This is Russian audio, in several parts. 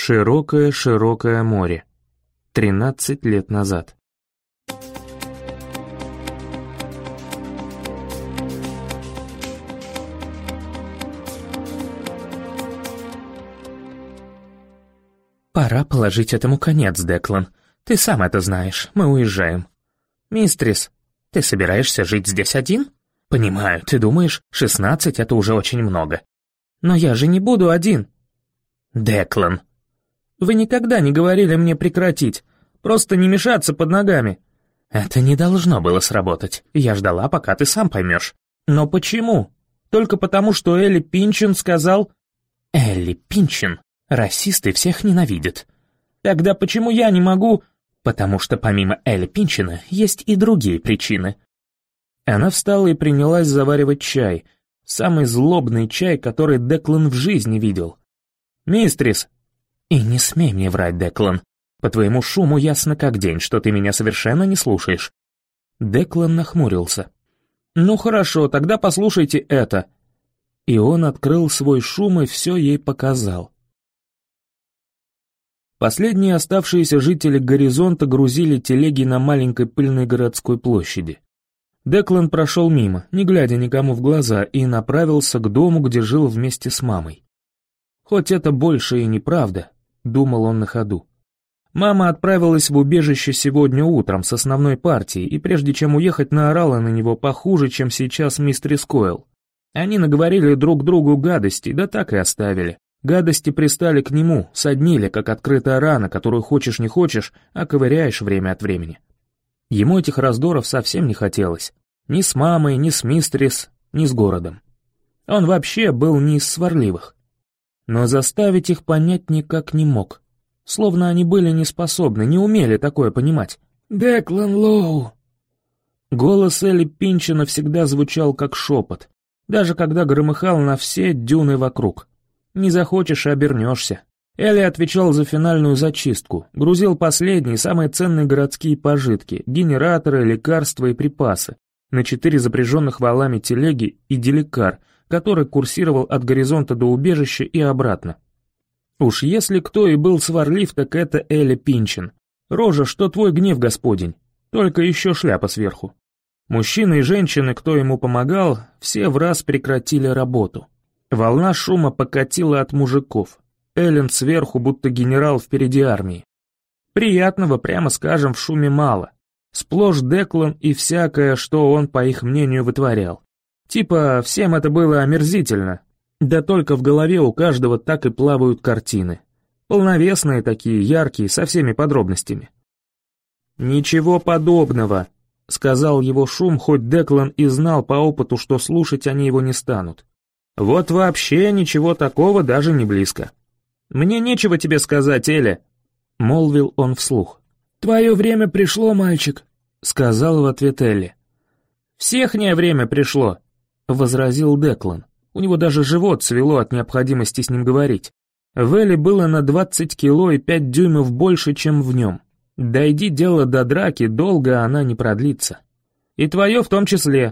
Широкое-широкое море. 13 лет назад. «Пора положить этому конец, Деклан. Ты сам это знаешь, мы уезжаем. Мистрис, ты собираешься жить здесь один? Понимаю, ты думаешь, 16 — это уже очень много. Но я же не буду один. Деклан, вы никогда не говорили мне прекратить, просто не мешаться под ногами. Это не должно было сработать, я ждала, пока ты сам поймешь. Но почему? Только потому, что Элли Пинчен сказал... Элли Пинчен? Расисты всех ненавидят. Тогда почему я не могу... Потому что помимо Элли Пинчена есть и другие причины. Она встала и принялась заваривать чай. Самый злобный чай, который Деклан в жизни видел. «Мистрис!» «И не смей мне врать, Деклан. По твоему шуму ясно как день, что ты меня совершенно не слушаешь». Деклан нахмурился. «Ну хорошо, тогда послушайте это». И он открыл свой шум и все ей показал. Последние оставшиеся жители горизонта грузили телеги на маленькой пыльной городской площади. Деклан прошел мимо, не глядя никому в глаза, и направился к дому, где жил вместе с мамой. «Хоть это больше и неправда», — думал он на ходу. Мама отправилась в убежище сегодня утром с основной партией, и прежде чем уехать, наорала на него похуже, чем сейчас мистерис Койл. Они наговорили друг другу гадостей, да так и оставили. Гадости пристали к нему, соднили, как открытая рана, которую хочешь не хочешь, а ковыряешь время от времени. Ему этих раздоров совсем не хотелось. Ни с мамой, ни с мистерис, ни с городом. Он вообще был не из сварливых. Но заставить их понять никак не мог. Словно они были не способны, не умели такое понимать. «Деклан Лоу!» Голос Элли Пинчена всегда звучал как шепот, даже когда громыхал на все дюны вокруг. Не захочешь — обернешься. Элли отвечал за финальную зачистку, грузил последние, самые ценные городские пожитки, генераторы, лекарства и припасы, на 4 запряженных валами телеги и деликар, который курсировал от горизонта до убежища и обратно. Уж если кто и был сварлив, так это Элли Пинчен. Рожа, что твой гнев Господень, только еще шляпа сверху. Мужчины и женщины, кто ему помогал, все враз прекратили работу. Волна шума покатила от мужиков. Эллен сверху, будто генерал впереди армии. Приятного, прямо скажем, в шуме мало. Сплошь Деклан и всякое, что он, по их мнению, вытворял. Типа, всем это было омерзительно. Да только в голове у каждого так и плавают картины. Полновесные такие, яркие, со всеми подробностями. «Ничего подобного», — сказал его шум, хоть Деклан и знал по опыту, что слушать они его не станут. «Вот вообще ничего такого даже не близко». «Мне нечего тебе сказать, Эля», — молвил он вслух. «Твое время пришло, мальчик», — сказал в ответ Элли. «Всехнее время пришло», — возразил Деклан. У него даже живот свело от необходимости с ним говорить. В Элли было на 20 кило и 5 дюймов больше, чем в нем. Дойди дело до драки, долго она не продлится. И твое в том числе.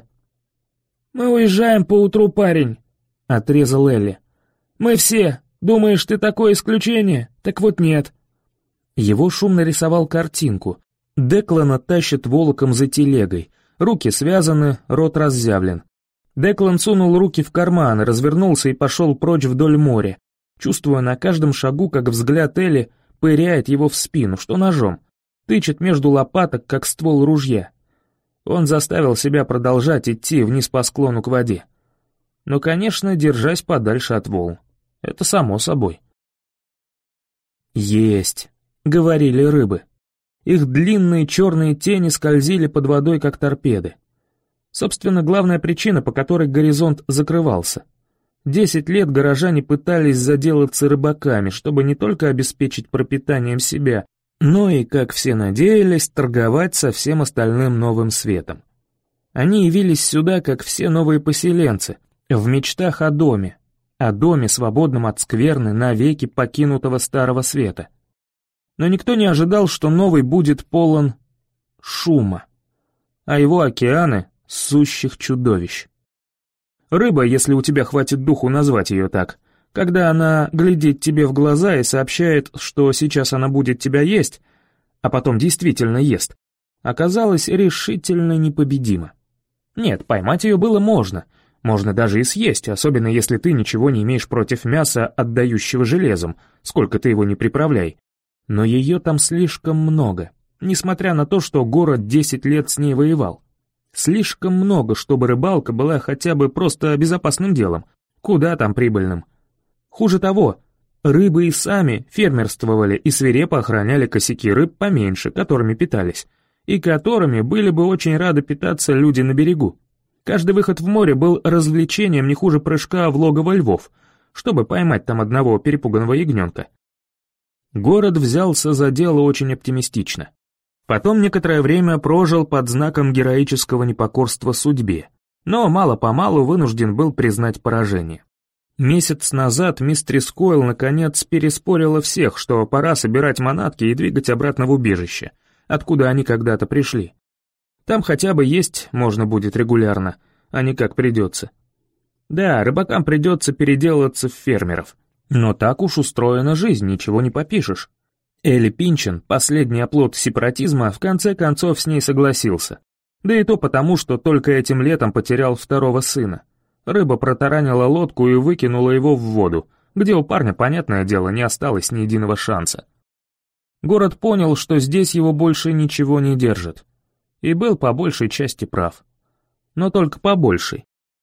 «Мы уезжаем поутру, парень», — отрезал Элли. «Мы все. Думаешь, ты такое исключение? Так вот нет». Его шум нарисовал картинку. Деклана тащит волоком за телегой. Руки связаны, рот разъявлен. Деклан сунул руки в карманы, развернулся и пошел прочь вдоль моря, чувствуя на каждом шагу, как взгляд Элли пыряет его в спину, что ножом, тычет между лопаток, как ствол ружья. Он заставил себя продолжать идти вниз по склону к воде. Но, конечно, держась подальше от волн. Это само собой. «Есть», — говорили рыбы. Их длинные черные тени скользили под водой, как торпеды. Собственно, главная причина, по которой горизонт закрывался. 10 лет горожане пытались заделаться рыбаками, чтобы не только обеспечить пропитанием себя, но и, как все надеялись, торговать со всем остальным новым светом. Они явились сюда, как все новые поселенцы, в мечтах о доме, свободном от скверны, навеки покинутого старого света. Но никто не ожидал, что новый будет полон шума, а его океаны — сущих чудовищ. Рыба, если у тебя хватит духу назвать ее так, когда она глядит тебе в глаза и сообщает, что сейчас она будет тебя есть, а потом действительно ест, оказалась решительно непобедима. Нет, поймать ее было можно даже и съесть, особенно если ты ничего не имеешь против мяса, отдающего железом, сколько ты его ни приправляй. Но ее там слишком много, несмотря на то, что город 10 лет с ней воевал. Слишком много, чтобы рыбалка была хотя бы просто безопасным делом, куда там прибыльным. Хуже того, рыбы и сами фермерствовали и свирепо охраняли косяки рыб поменьше, которыми питались, и которыми были бы очень рады питаться люди на берегу. Каждый выход в море был развлечением не хуже прыжка в логово львов, чтобы поймать там одного перепуганного ягненка. Город взялся за дело очень оптимистично. Потом некоторое время прожил под знаком героического непокорства судьбе, но мало-помалу вынужден был признать поражение. Месяц назад мистерис Койл наконец переспорила всех, что пора собирать манатки и двигать обратно в убежище, откуда они когда-то пришли. Там хотя бы есть можно будет регулярно, а не как придется. Да, рыбакам придется переделаться в фермеров, но так уж устроена жизнь, ничего не попишешь. Элли Пинчен, последний оплот сепаратизма, в конце концов с ней согласился. Да и то потому, что только этим летом потерял второго сына. Рыба протаранила лодку и выкинула его в воду, где у парня, понятное дело, не осталось ни единого шанса. Город понял, что здесь его больше ничего не держит. И был по большей части прав. Но только по большей.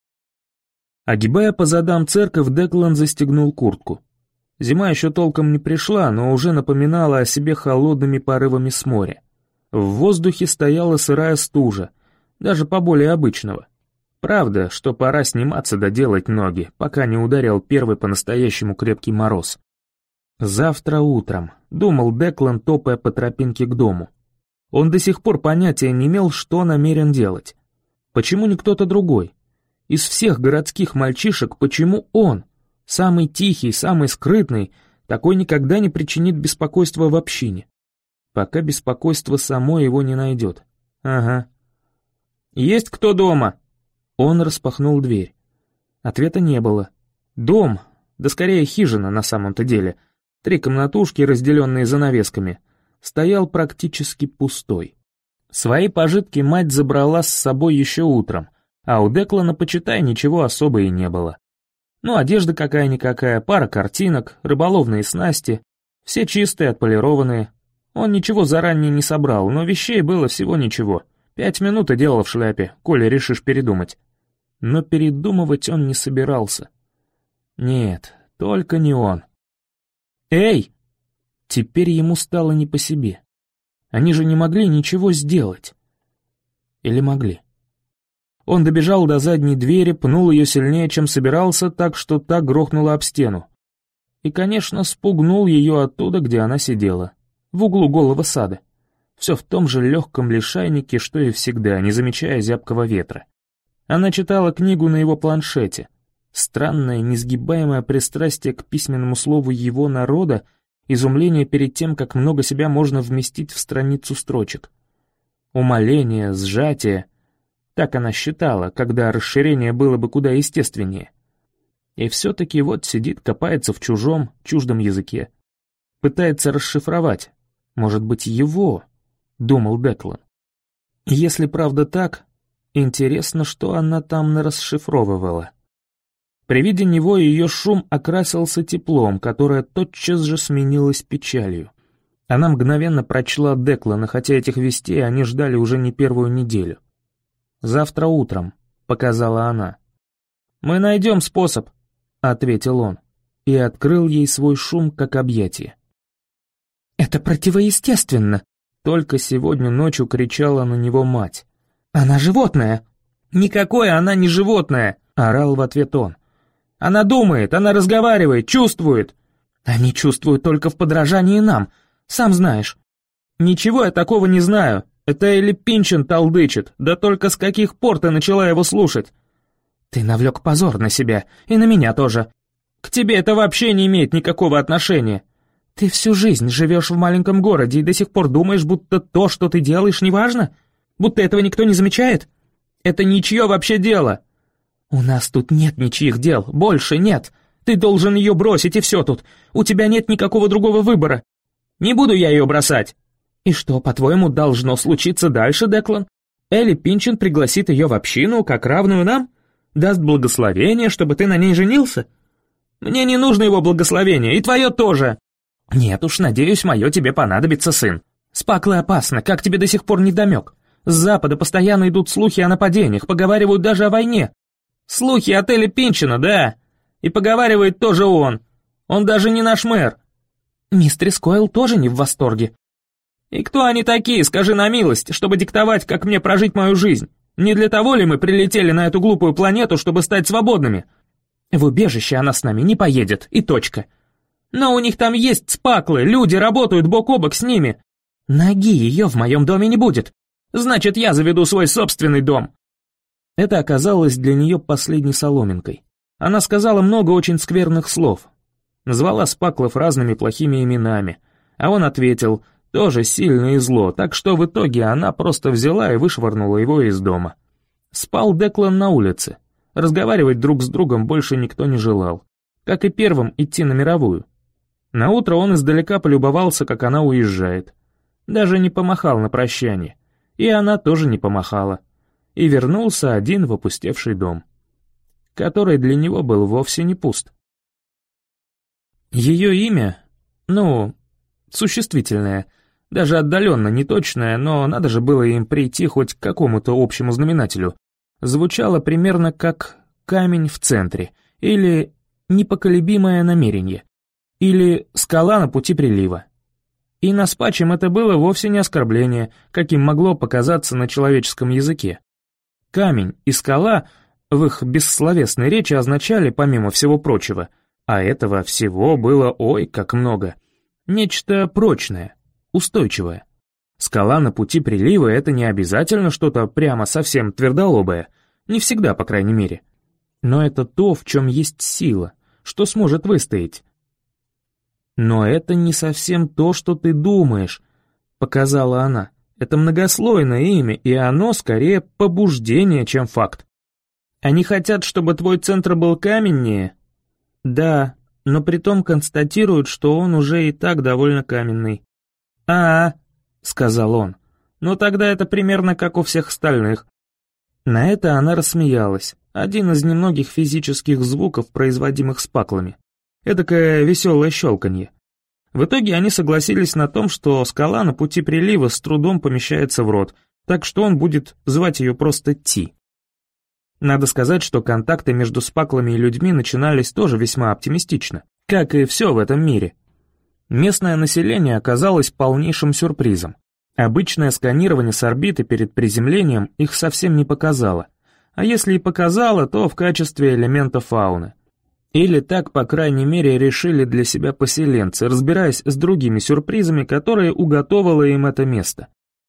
Огибая по задам церковь, Деклан застегнул куртку. Зима еще толком не пришла, но уже напоминала о себе холодными порывами с моря. В воздухе стояла сырая стужа, даже поболее обычного. Правда, что пора сниматься да делать ноги, пока не ударил первый по-настоящему крепкий мороз. «Завтра утром», — думал Деклан, топая по тропинке к дому. Он до сих пор понятия не имел, что намерен делать. Почему не кто-то другой? Из всех городских мальчишек, почему он? Самый тихий, самый скрытный, такой никогда не причинит беспокойства в общине. Пока беспокойство само его не найдет. Ага. «Есть кто дома?» Он распахнул дверь. Ответа не было. Дом, да скорее хижина на самом-то деле, 3 комнатушки, разделенные занавесками, стоял практически пустой. Свои пожитки мать забрала с собой еще утром, а у Деклана, почитай, ничего особо и не было. Ну, одежда какая-никакая, пара картинок, рыболовные снасти, все чистые, отполированные. Он ничего заранее не собрал, но вещей было всего ничего. 5 минут и дело в шляпе, коли решишь передумать. Но передумывать он не собирался. Нет, только не он. «Эй!» Теперь ему стало не по себе. Они же не могли ничего сделать. Или могли? Он добежал до задней двери, пнул ее сильнее, чем собирался, так что та грохнула об стену. И, конечно, спугнул ее оттуда, где она сидела, в углу голого сада. Все в том же легком лишайнике, что и всегда, не замечая зябкого ветра. Она читала книгу на его планшете. Странное, несгибаемое пристрастие к письменному слову его народа, изумление перед тем, как много себя можно вместить в страницу строчек. Умоление, сжатие. Так она считала, когда расширение было бы куда естественнее. И все-таки вот сидит, копается в чуждом языке. Пытается расшифровать. Может быть, его, думал Деклан. Если правда так, интересно, что она там нарасшифровывала. При виде него ее шум окрасился теплом, которое тотчас же сменилось печалью. Она мгновенно прочла Деклана, хотя этих вестей они ждали уже не первую неделю. «Завтра утром», — показала она. «Мы найдем способ», — ответил он, и открыл ей свой шум как объятие. «Это противоестественно», — только сегодня ночью кричала на него мать. «Она животное!» «Никакое она не животное!» — орал в ответ он. «Она думает, она разговаривает, чувствует!» «Они чувствуют только в подражании нам, сам знаешь». «Ничего я такого не знаю. Это Элли Пинчен толдычит, да только с каких пор ты начала его слушать?» «Ты навлек позор на себя, и на меня тоже. К тебе это вообще не имеет никакого отношения. Ты всю жизнь живешь в маленьком городе и до сих пор думаешь, будто то, что ты делаешь, не важно? Будто этого никто не замечает? Это ничье вообще дело!» «У нас тут нет ничьих дел, больше нет. Ты должен ее бросить, и все тут. У тебя нет никакого другого выбора. Не буду я ее бросать. И что, по-твоему, должно случиться дальше, Деклан? Элли Пинчен пригласит ее в общину, как равную нам? Даст благословение, чтобы ты на ней женился? Мне не нужно его благословение, и твое тоже. Нет уж, надеюсь, мое тебе понадобится, сын. Спаклы опасно, как тебе до сих пор недомек? С запада постоянно идут слухи о нападениях, поговаривают даже о войне. Слухи от Элли Пинчена, да. И поговаривает тоже он. Он даже не наш мэр. Мистерис Койл тоже не в восторге. И кто они такие, скажи на милость, чтобы диктовать, как мне прожить мою жизнь? Не для того ли мы прилетели на эту глупую планету, чтобы стать свободными? В убежище она с нами не поедет, и точка. Но у них там есть спаклы, люди работают бок о бок с ними. Ноги ее в моем доме не будет. Значит, я заведу свой собственный дом. Это оказалось для нее последней соломинкой. Она сказала много очень скверных слов. Назвала спаклов разными плохими именами. А он ответил, тоже сильно и зло, так что в итоге она просто взяла и вышвырнула его из дома. Спал Деклан на улице. Разговаривать друг с другом больше никто не желал. Как и первым идти на мировую. Наутро он издалека полюбовался, как она уезжает. Даже не помахал на прощание. И она тоже не помахала. И вернулся один в опустевший дом, который для него был вовсе не пуст. Ее имя, существительное, даже отдаленно неточное, но надо же было им прийти хоть к какому-то общему знаменателю, звучало примерно как «камень в центре» или «непоколебимое намерение» или «скала на пути прилива». И на спачем это было вовсе не оскорбление, каким могло показаться на человеческом языке. Камень и скала в их бессловесной речи означали, помимо всего прочего, а этого всего было ой как много, нечто прочное, устойчивое. Скала на пути прилива — это не обязательно что-то прямо совсем твердолобое, не всегда, по крайней мере. Но это то, в чем есть сила, что сможет выстоять. «Но это не совсем то, что ты думаешь», — показала она. «Это многослойное имя, и оно скорее побуждение, чем факт. Они хотят, чтобы твой центр был каменнее?» «Да, но притом констатируют, что он уже и так довольно каменный». Сказал он, — «ну тогда это примерно как у всех остальных». На это она рассмеялась, один из немногих физических звуков, производимых спаклами. Эдакое веселое щелканье. В итоге они согласились на том, что скала на пути прилива с трудом помещается в рот, так что он будет звать ее просто Ти. Надо сказать, что контакты между спаклами и людьми начинались тоже весьма оптимистично, как и все в этом мире. Местное население оказалось полнейшим сюрпризом. Обычное сканирование с орбиты перед приземлением их совсем не показало, а если и показало, то в качестве элемента фауны. Или так, по крайней мере, решили для себя поселенцы, разбираясь с другими сюрпризами, которые уготовило им это место.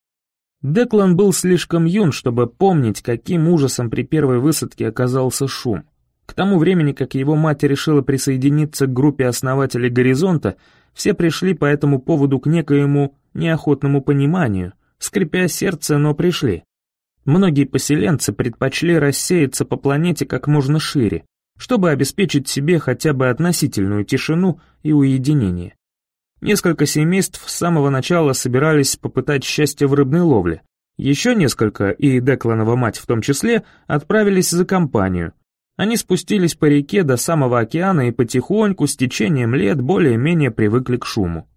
Деклан был слишком юн, чтобы помнить, каким ужасом при первой высадке оказался шум. К тому времени, как его мать решила присоединиться к группе основателей «Горизонта», все пришли по этому поводу к некоему неохотному пониманию, скрипя сердце, но пришли. Многие поселенцы предпочли рассеяться по планете как можно шире, чтобы обеспечить себе хотя бы относительную тишину и уединение. Несколько семейств с самого начала собирались попытать счастье в рыбной ловле. Еще несколько, и Декланова мать в том числе, отправились за компанию. Они спустились по реке до самого океана и потихоньку, с течением лет, более-менее привыкли к шуму.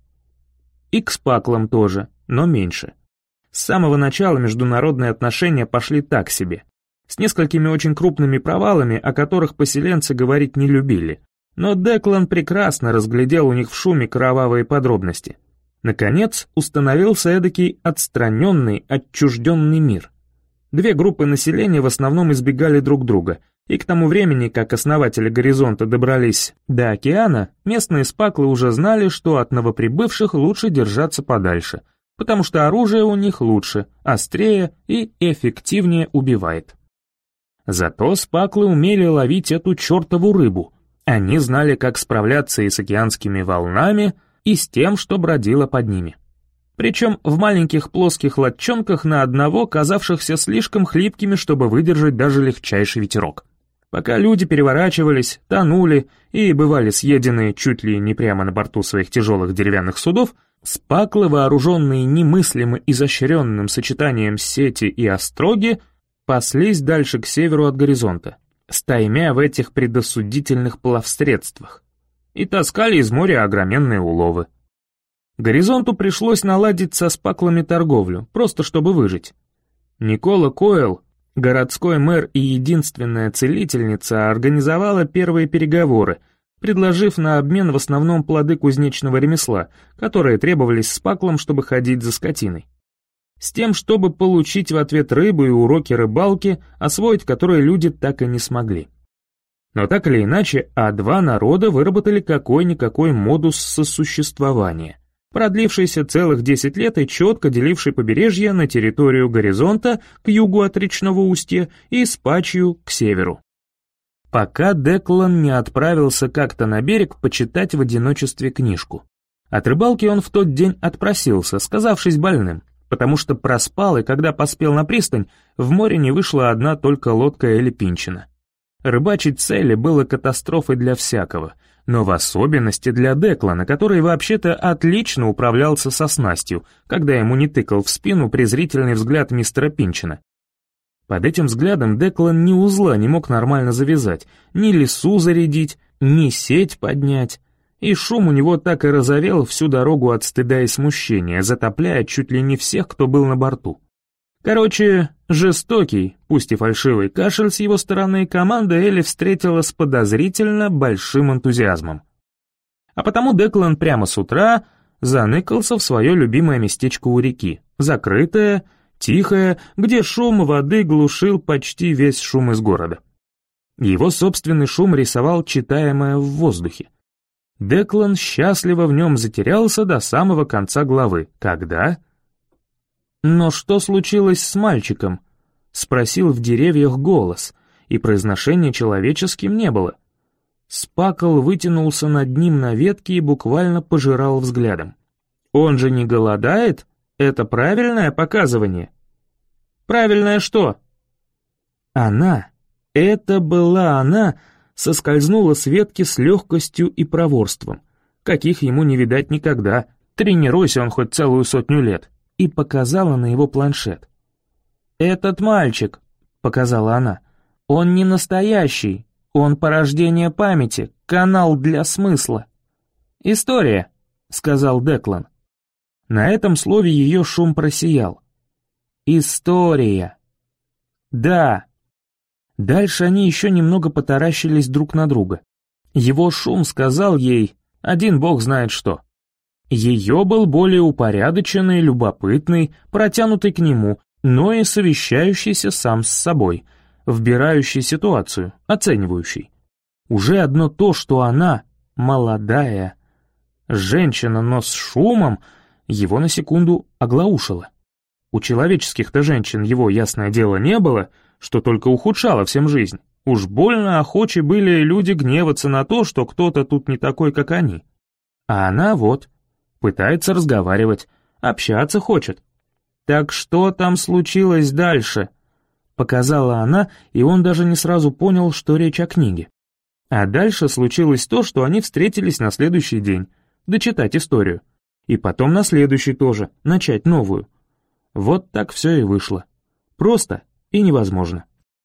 И к спаклам тоже, но меньше. С самого начала международные отношения пошли так себе, с несколькими очень крупными провалами, о которых поселенцы говорить не любили. Но Деклан прекрасно разглядел у них в шуме кровавые подробности. Наконец, установился эдакий отстраненный, отчужденный мир. Две группы населения в основном избегали друг друга, и к тому времени, как основатели «Горизонта» добрались до океана, местные спаклы уже знали, что от новоприбывших лучше держаться подальше, потому что оружие у них лучше, острее и эффективнее убивает. Зато спаклы умели ловить эту чертову рыбу. Они знали, как справляться и с океанскими волнами, и с тем, что бродило под ними. Причем в маленьких плоских лодчонках на одного, казавшихся слишком хлипкими, чтобы выдержать даже легчайший ветерок. Пока люди переворачивались, тонули и бывали съедены чуть ли не прямо на борту своих тяжелых деревянных судов, спаклы, вооруженные немыслимо изощренным сочетанием сети и остроги, паслись дальше к северу от горизонта, стаймя в этих предосудительных плавсредствах, и таскали из моря огроменные уловы. Горизонту пришлось наладить со спаклами торговлю, просто чтобы выжить. Никола Койл, городской мэр и единственная целительница, организовала первые переговоры, предложив на обмен в основном плоды кузнечного ремесла, которые требовались спаклам, чтобы ходить за скотиной. С тем, чтобы получить в ответ рыбу и уроки рыбалки, освоить которые люди так и не смогли. Но так или иначе, два народа выработали какой-никакой модус сосуществования, продлившийся целых 10 лет и четко деливший побережье на территорию горизонта к югу от речного устья и Спачью к северу. Пока Деклан не отправился как-то на берег почитать в одиночестве книжку. От рыбалки он в тот день отпросился, сказавшись больным, потому что проспал, и когда поспел на пристань, в море не вышла одна только лодка Элли Пинчина. Рыбачить с Элли было катастрофой для всякого, но в особенности для Деклана, который вообще-то отлично управлялся со снастью, когда ему не тыкал в спину презрительный взгляд мистера Пинчина. Под этим взглядом Деклан ни узла не мог нормально завязать, ни лесу зарядить, ни сеть поднять, и шум у него так и разовел всю дорогу от стыда и смущения, затопляя чуть ли не всех, кто был на борту. Короче, жестокий, пусть и фальшивый кашель с его стороны команда Элли встретила с подозрительно большим энтузиазмом. А потому Деклан прямо с утра заныкался в свое любимое местечко у реки, закрытое, тихое, где шум воды глушил почти весь шум из города. Его собственный шум рисовал читаемое в воздухе. Деклан счастливо в нем затерялся до самого конца главы, когда... «Но что случилось с мальчиком?» — спросил в деревьях голос, и произношения человеческим не было. Спакл вытянулся над ним на ветке и буквально пожирал взглядом. «Он же не голодает? Это правильное показывание?» «Правильное что?» Она, это была она, соскользнула с ветки с легкостью и проворством, каких ему не видать никогда, тренируйся он хоть целую 100 лет, и показала на его планшет. «Этот мальчик», — показала она, — «он не настоящий, он порождение памяти, канал для смысла». «История», — сказал Деклан. На этом слове ее шум просиял. «История». «Да». Дальше они еще немного потаращились друг на друга. Его шум сказал ей, один бог знает что. Ее был более упорядоченный, любопытный, протянутый к нему, но и совещающийся сам с собой, вбирающий ситуацию, оценивающий. Уже одно то, что она, молодая, женщина, но с шумом, его на секунду оглаушило. У человеческих-то женщин его, ясное дело, не было, что только ухудшало всем жизнь. Уж больно охочи были люди гневаться на то, что кто-то тут не такой, как они. А она вот... пытается разговаривать, общаться хочет. «Так что там случилось дальше?» — показала она, и он даже не сразу понял, что речь о книге. А дальше случилось то, что они встретились на следующий день, дочитать историю. И потом на следующий тоже, начать новую. Вот так все и вышло. Просто и невозможно.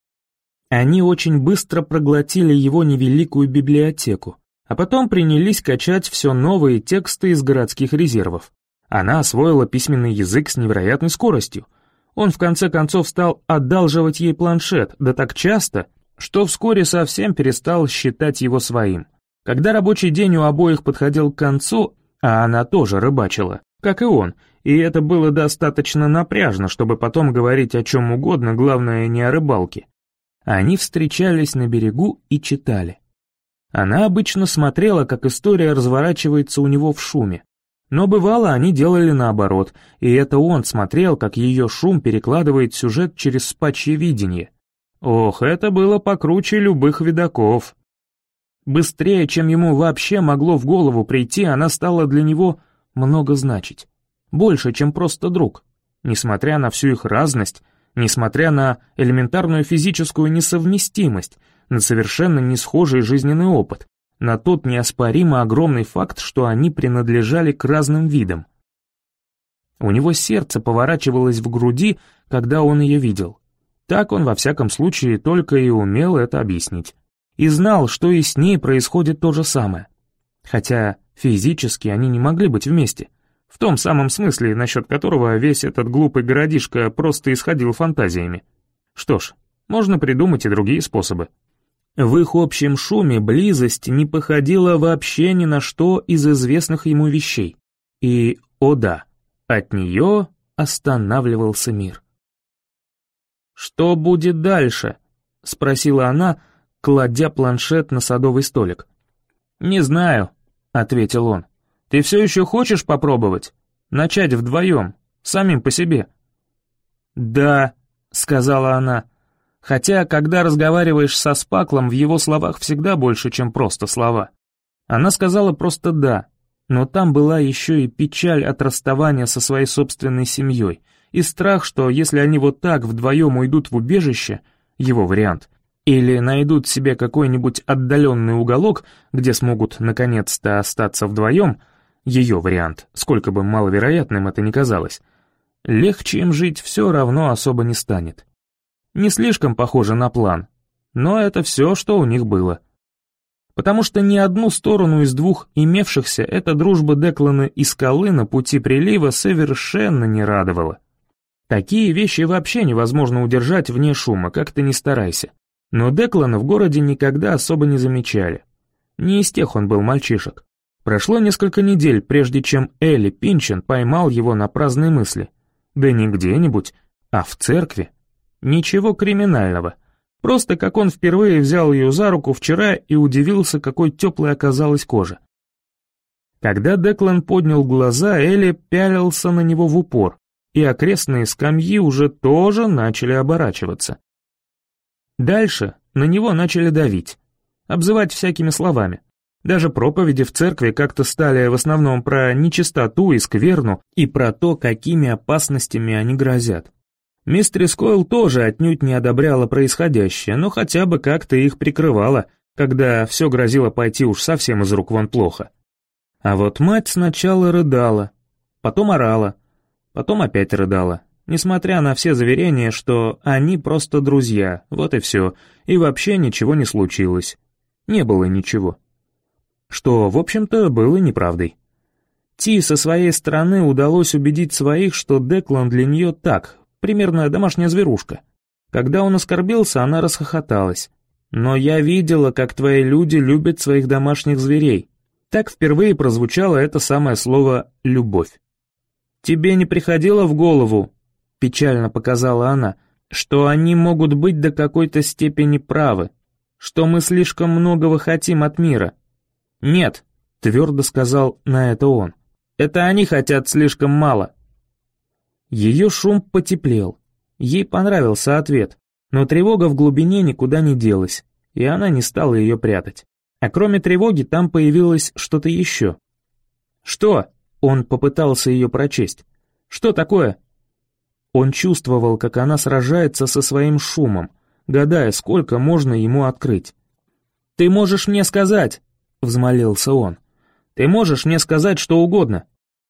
Они очень быстро проглотили его невеликую библиотеку, а потом принялись качать все новые тексты из городских резервов. Она освоила письменный язык с невероятной скоростью. Он в конце концов стал одалживать ей планшет, да так часто, что вскоре совсем перестал считать его своим. Когда рабочий день у обоих подходил к концу, а она тоже рыбачила, как и он, и это было достаточно напряжно, чтобы потом говорить о чем угодно, главное не о рыбалке. Они встречались на берегу и читали. Она обычно смотрела, как история разворачивается у него в шуме. Но бывало, они делали наоборот, и это он смотрел, как ее шум перекладывает сюжет через спачье видение. Ох, это было покруче любых видаков. Быстрее, чем ему вообще могло в голову прийти, она стала для него много значить. Больше, чем просто друг. Несмотря на всю их разность, несмотря на элементарную физическую несовместимость, на совершенно не схожий жизненный опыт, на тот неоспоримо огромный факт, что они принадлежали к разным видам. У него сердце поворачивалось в груди, когда он ее видел. Так он, во всяком случае, только и умел это объяснить. И знал, что и с ней происходит то же самое. Хотя физически они не могли быть вместе. В том самом смысле, насчет которого весь этот глупый городишко просто исходил фантазиями. Что ж, можно придумать и другие способы. В их общем шуме близость не походила вообще ни на что из известных ему вещей. И, о да, от нее останавливался мир. «Что будет дальше?» — спросила она, кладя планшет на садовый столик. «Не знаю», — ответил он. «Ты все еще хочешь попробовать? Начать вдвоем, самим по себе?» «Да», — сказала она, хотя, когда разговариваешь со Спаклом, в его словах всегда больше, чем просто слова. Она сказала просто «да», но там была еще и печаль от расставания со своей собственной семьей, и страх, что если они вот так вдвоем уйдут в убежище, его вариант, или найдут себе какой-нибудь отдаленный уголок, где смогут наконец-то остаться вдвоем, ее вариант, сколько бы маловероятным это ни казалось, легче им жить все равно особо не станет. Не слишком похоже на план, но это все, что у них было. Потому что ни одну сторону из двух имевшихся эта дружба Деклана и Скалы на пути прилива совершенно не радовала. Такие вещи вообще невозможно удержать вне шума, как ты ни старайся. Но Деклана в городе никогда особо не замечали. Не из тех он был мальчишек. Прошло несколько недель, прежде чем Элли Пинчен поймал его на праздные мысли. Да не где-нибудь, а в церкви. Ничего криминального. Просто как он впервые взял ее за руку вчера и удивился, какой теплой оказалась кожа. Когда Деклан поднял глаза, Элли пялился на него в упор, и окрестные скамьи уже тоже начали оборачиваться. Дальше на него начали давить, обзывать всякими словами. Даже проповеди в церкви как-то стали в основном про нечистоту и скверну и про то, какими опасностями они грозят. Мистерис Койл тоже отнюдь не одобряла происходящее, но хотя бы как-то их прикрывала, когда все грозило пойти уж совсем из рук вон плохо. А вот мать сначала рыдала, потом орала, потом опять рыдала, несмотря на все заверения, что они просто друзья, вот и все, и вообще ничего не случилось. Не было ничего. Что, в общем-то, было неправдой. Ти со своей стороны удалось убедить своих, что Деклан для нее так, примерно домашняя зверушка. Когда он оскорбился, она расхохоталась. «Но я видела, как твои люди любят своих домашних зверей». Так впервые прозвучало это самое слово «любовь». «Тебе не приходило в голову, — печально показала она, — что они могут быть до какой-то степени правы, что мы слишком многого хотим от мира?» «Нет», — твердо сказал на это он, — «это они хотят слишком мало». Ее шум потеплел, ей понравился ответ, но тревога в глубине никуда не делась, и она не стала ее прятать. А кроме тревоги там появилось что-то еще. «Что?» — он попытался ее прочесть. «Что такое?» Он чувствовал, как она сражается со своим шумом, гадая, сколько можно ему открыть. «Ты можешь мне сказать!» — взмолился он. «Ты можешь мне сказать что угодно!»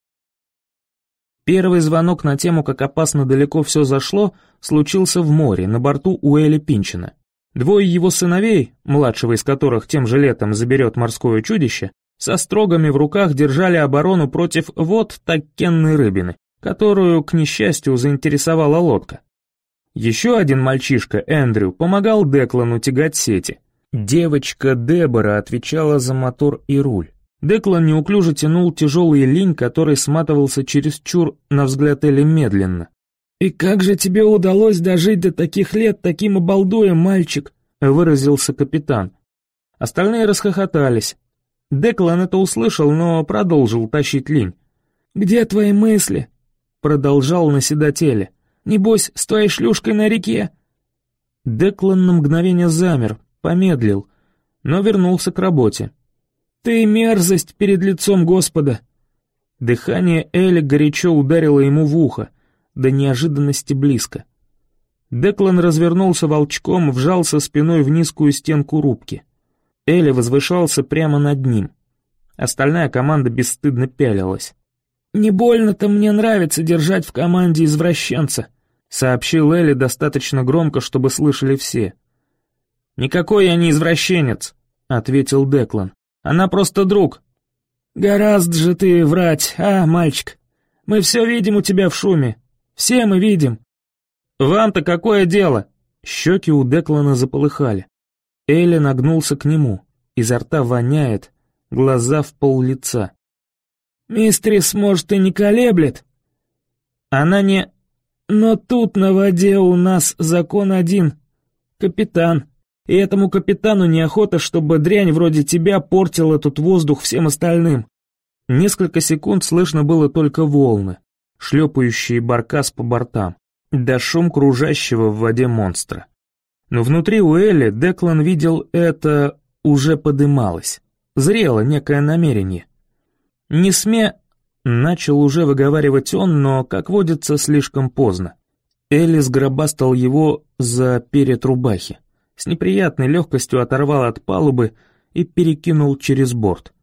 Первый звонок на тему, как опасно далеко все зашло, случился в море, на борту Уэлли Пинчена. Двое его сыновей, младшего из которых тем же летом заберет морское чудище, со строгами в руках держали оборону против вот такенной рыбины, которую, к несчастью, заинтересовала лодка. Еще один мальчишка, Эндрю, помогал Деклану тягать сети. Девочка Дебора отвечала за мотор и руль. Деклан неуклюже тянул тяжелый линь, который сматывался чересчур, на взгляд Элли, медленно. «И как же тебе удалось дожить до таких лет таким обалдуем, мальчик?» — выразился капитан. Остальные расхохотались. Деклан это услышал, но продолжил тащить линь. «Где твои мысли?» — продолжал наседать Элли. «Небось, с твоей шлюшкой на реке?» Деклан на мгновение замер, помедлил, но вернулся к работе. «Ты мерзость перед лицом Господа!» Дыхание Элли горячо ударило ему в ухо, до неожиданности близко. Деклан развернулся волчком, вжался спиной в низкую стенку рубки. Элли возвышался прямо над ним. Остальная команда бесстыдно пялилась. «Не больно-то мне нравится держать в команде извращенца», сообщил Элли достаточно громко, чтобы слышали все. «Никакой я не извращенец», — ответил Деклан. «Она просто друг». «Гораздо же ты врать, мальчик? Мы все видим у тебя в шуме. Все мы видим». «Вам-то какое дело?» Щеки у Деклана заполыхали. Элли нагнулся к нему. Изо рта воняет, глаза в пол лица. «Мистрис, может, и не колеблет?» «Она не...» «Но тут на воде у нас закон один. Капитан. И этому капитану неохота, чтобы дрянь вроде тебя портила тут воздух всем остальным». Несколько секунд слышно было только волны, шлепающие баркас по бортам, да шум кружащего в воде монстра. Но внутри у Элли Деклан видел это уже подымалось. Зрело некое намерение. «Не сме...» — начал уже выговаривать он, но, как водится, слишком поздно. Элли сгробастал его за перед рубахи, с неприятной легкостью оторвал от палубы и перекинул через борт.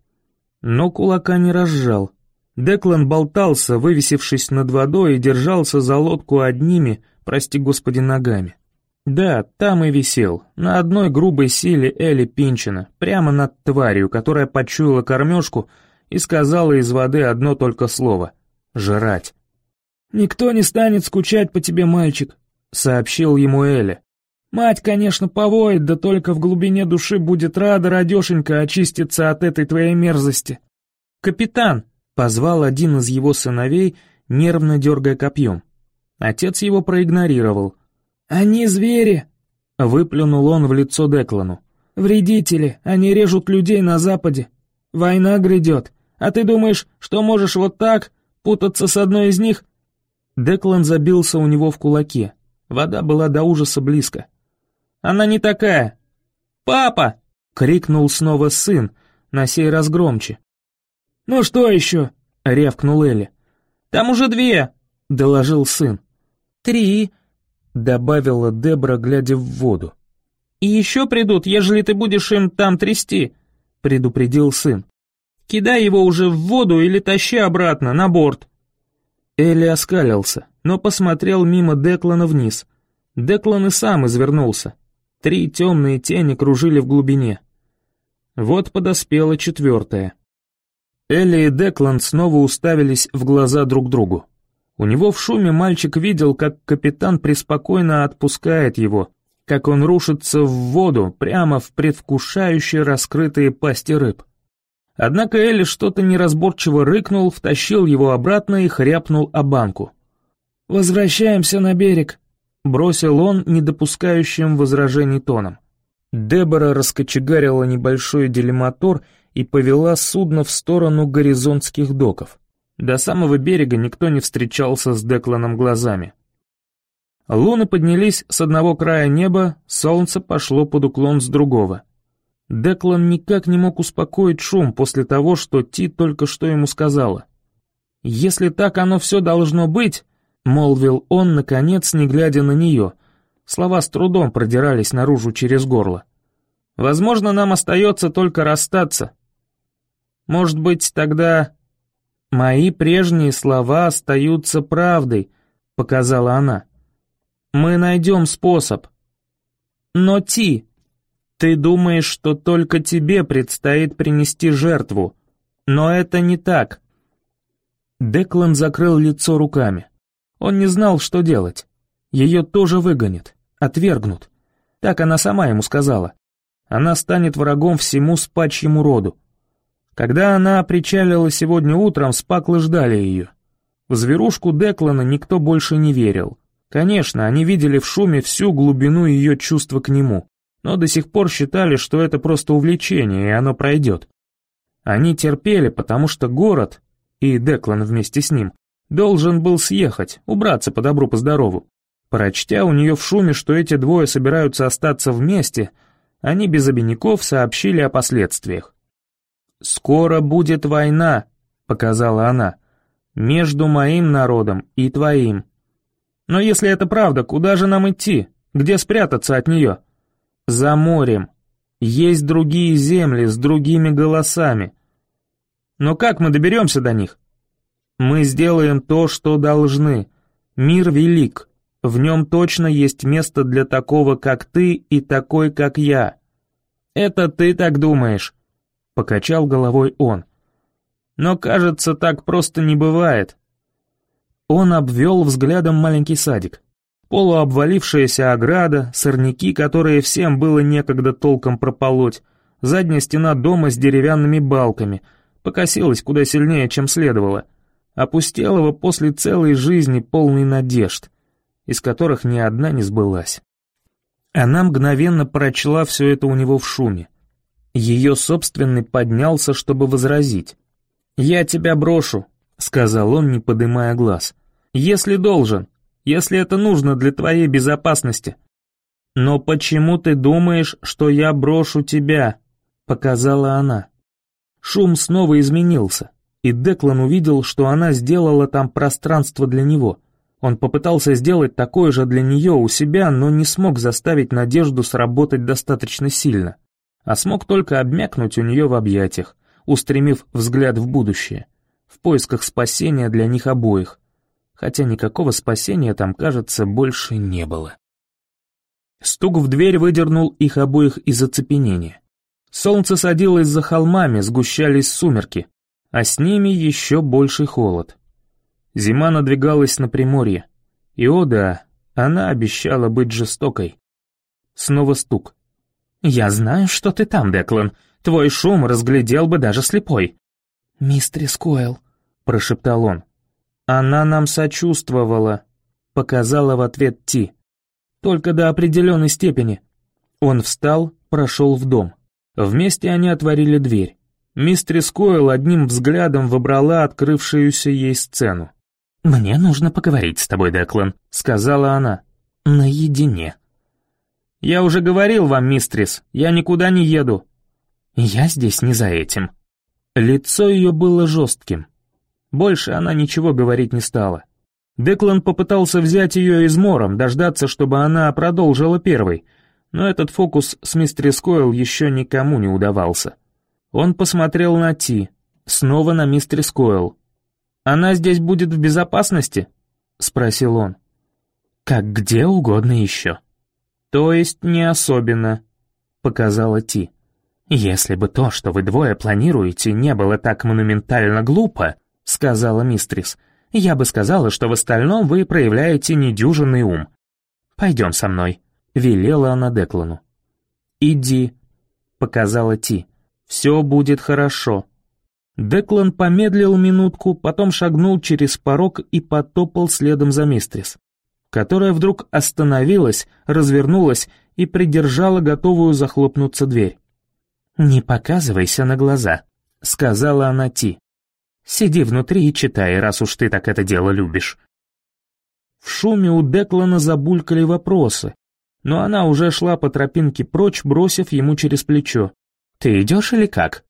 Но кулака не разжал. Деклан болтался, вывесившись над водой, и держался за лодку одними, прости господи, ногами. Да, там и висел, на одной грубой силе Элли Пинчина, прямо над тварью, которая почуяла кормежку и сказала из воды одно только слово — «жрать». «Никто не станет скучать по тебе, мальчик», — сообщил ему Элли. «Мать, конечно, повоет, да только в глубине души будет рада, радешенька, очиститься от этой твоей мерзости». «Капитан», — позвал один из его сыновей, нервно дергая копьем. Отец его проигнорировал. «Они звери», — выплюнул он в лицо Деклану. «Вредители, они режут людей на западе. Война грядет, а ты думаешь, что можешь вот так путаться с одной из них?» Деклан забился у него в кулаке. Вода была до ужаса близко. «Она не такая!» «Папа!» — крикнул снова сын, на сей раз громче. «Ну что еще?» — рявкнул Элли. «Там уже 2!» — доложил сын. 3!» — добавила Дебра, глядя в воду. «И еще придут, ежели ты будешь им там трясти», — предупредил сын. «Кидай его уже в воду или тащи обратно, на борт». Элли оскалился, но посмотрел мимо Деклана вниз. Деклан и сам извернулся. 3 темные тени кружили в глубине. Вот подоспела 4-я. Элли и Деклан снова уставились в глаза друг другу. У него в шуме мальчик видел, как капитан преспокойно отпускает его, как он рушится в воду прямо в предвкушающе раскрытые пасти рыб. Однако Элли что-то неразборчиво рыкнул, втащил его обратно и хряпнул о банку. «Возвращаемся на берег», — бросил он недопускающим возражений тоном. Дебора раскочегарила небольшой делимотор и повела судно в сторону горизонтских доков. До самого берега никто не встречался с Декланом глазами. Луны поднялись с одного края неба, солнце пошло под уклон с другого. Деклан никак не мог успокоить шум после того, что Ти только что ему сказала. «Если так оно все должно быть», — молвил он, наконец, не глядя на нее. Слова с трудом продирались наружу через горло. «Возможно, нам остается только расстаться. Может быть, тогда...» «Мои прежние слова остаются правдой», — показала она. «Мы найдем способ». «Но, Ти, ты думаешь, что только тебе предстоит принести жертву, но это не так». Деклан закрыл лицо руками. Он не знал, что делать. Ее тоже выгонят, отвергнут. Так она сама ему сказала. Она станет врагом всему спачьему роду. Когда она причалила сегодня утром, спаклы ждали ее. В зверушку Деклана никто больше не верил. Конечно, они видели в шуме всю глубину ее чувства к нему, но до сих пор считали, что это просто увлечение, и оно пройдет. Они терпели, потому что город, и Деклан вместе с ним, должен был съехать, убраться по добру, по здорову. Прочтя у нее в шуме, что эти двое собираются остаться вместе, они без обиняков сообщили о последствиях. «Скоро будет война», — показала она, — «между моим народом и твоим». Но если это правда, куда же нам идти? Где спрятаться от нее? За морем. Есть другие земли с другими голосами. Но как мы доберемся до них? Мы сделаем то, что должны. Мир велик. В нем точно есть место для такого, как ты, и такой, как я. Это ты так думаешь, покачал головой он. Но, кажется, так просто не бывает. Он обвел взглядом маленький садик. Полуобвалившаяся ограда, сорняки, которые всем было некогда толком прополоть, задняя стена дома с деревянными балками, покосилась куда сильнее, чем следовало, опустелого после целой жизни полной надежд, из которых ни одна не сбылась. Она мгновенно прочла все это у него в шуме. Ее собственный поднялся, чтобы возразить. «Я тебя брошу», — сказал он, не подымая глаз. «Если должен, если это нужно для твоей безопасности». «Но почему ты думаешь, что я брошу тебя?» — показала она. Шум снова изменился, и Деклан увидел, что она сделала там пространство для него. Он попытался сделать такое же для нее у себя, но не смог заставить надежду сработать достаточно сильно, а смог только обмякнуть у нее в объятиях, устремив взгляд в будущее, в поисках спасения для них обоих, хотя никакого спасения там, кажется, больше не было. Стук в дверь выдернул их обоих из оцепенения. Солнце садилось за холмами, сгущались сумерки, а с ними еще больший холод. Зима надвигалась на Приморье, и, о да, она обещала быть жестокой. Снова стук. «Я знаю, что ты там, Деклан. Твой шум разглядел бы даже слепой». «Мистерис Койл», — прошептал он. «Она нам сочувствовала», — показала в ответ Ти. «Только до определенной степени». Он встал, прошел в дом. Вместе они отворили дверь. Мистерис Койл одним взглядом выбрала открывшуюся ей сцену. «Мне нужно поговорить с тобой, Деклан», — сказала она. «Наедине». «Я уже говорил вам, мистерис, я никуда не еду». «Я здесь не за этим». Лицо ее было жестким. Больше она ничего говорить не стала. Деклан попытался взять ее измором, дождаться, чтобы она продолжила первой, но этот фокус с мистерис Койл еще никому не удавался. Он посмотрел на Ти, снова на мистерис Койл. «Она здесь будет в безопасности?» — спросил он. «Как где угодно еще». «То есть не особенно», — показала Ти. «Если бы то, что вы двое планируете, не было так монументально глупо», — сказала мистерис, «я бы сказала, что в остальном вы проявляете недюжинный ум. Пойдем со мной», — велела она Деклану. «Иди», — показала Ти, — «все будет хорошо». Деклан помедлил минутку, потом шагнул через порог и потопал следом за мистерис, которая вдруг остановилась, развернулась и придержала готовую захлопнуться дверь. «Не показывайся на глаза», — сказала она Ти. «Сиди внутри и читай, раз уж ты так это дело любишь». В шуме у Деклана забулькали вопросы, но она уже шла по тропинке прочь, бросив ему через плечо. «Ты идешь или как?»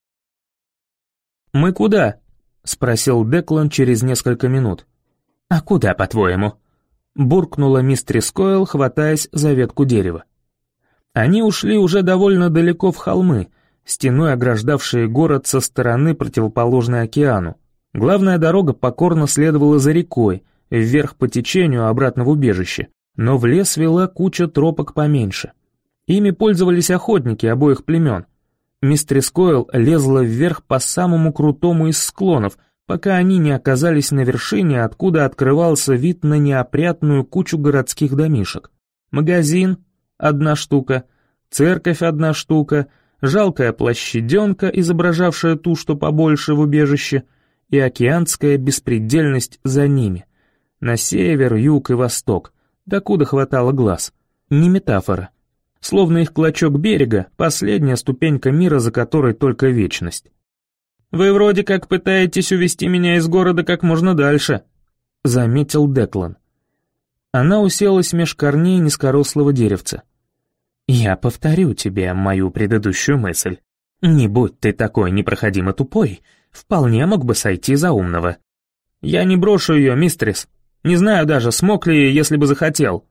«Мы куда?» — спросил Деклан через несколько минут. «А куда, по-твоему?» — буркнула мистерис Койл, хватаясь за ветку дерева. Они ушли уже довольно далеко в холмы, стеной ограждавшие город со стороны, противоположной океану. Главная дорога покорно следовала за рекой, вверх по течению обратно в убежище, но в лес вела куча тропок поменьше. Ими пользовались охотники обоих племен. Мистерис Койл лезла вверх по самому крутому из склонов, пока они не оказались на вершине, откуда открывался вид на неопрятную кучу городских домишек. Магазин — 1 штука, церковь — 1 штука, жалкая площаденка, изображавшая ту, что побольше в убежище, и океанская беспредельность за ними. На север, юг и восток, докуда хватало глаз. Не метафора. Словно их клочок берега, последняя ступенька мира, за которой только вечность. «Вы вроде как пытаетесь увести меня из города как можно дальше», — заметил Деклан. Она уселась меж корней низкорослого деревца. «Я повторю тебе мою предыдущую мысль. Не будь ты такой непроходимо тупой, вполне мог бы сойти за умного». «Я не брошу ее, мистерис», Не знаю даже, смог ли, если бы захотел».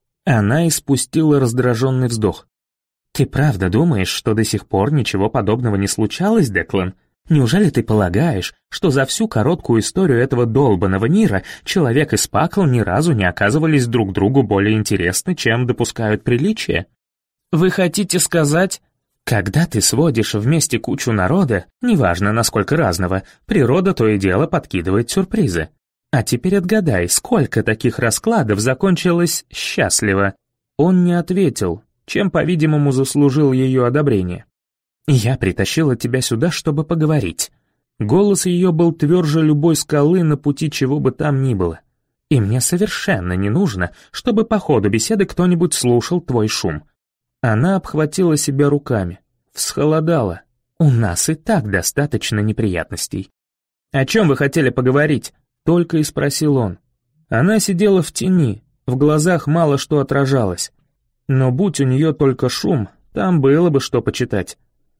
Она испустила раздраженный вздох. «Ты правда думаешь, что до сих пор ничего подобного не случалось, Деклан? Неужели ты полагаешь, что за всю короткую историю этого долбанного мира человек и Спакл ни разу не оказывались друг другу более интересны, чем допускают приличия? Вы хотите сказать, когда ты сводишь вместе кучу народа, неважно насколько разного, природа то и дело подкидывает сюрпризы? А теперь отгадай, сколько таких раскладов закончилось счастливо?» Он не ответил, чем, по-видимому, заслужил ее одобрение. «Я притащила тебя сюда, чтобы поговорить». Голос ее был тверже любой скалы на пути чего бы там ни было. «И мне совершенно не нужно, чтобы по ходу беседы кто-нибудь слушал твой шум». Она обхватила себя руками, всхолодала. «У нас и так достаточно неприятностей». «О чем вы хотели поговорить?» — только и спросил он. Она сидела в тени, в глазах мало что отражалось. Но будь у нее только шум, там было бы что почитать.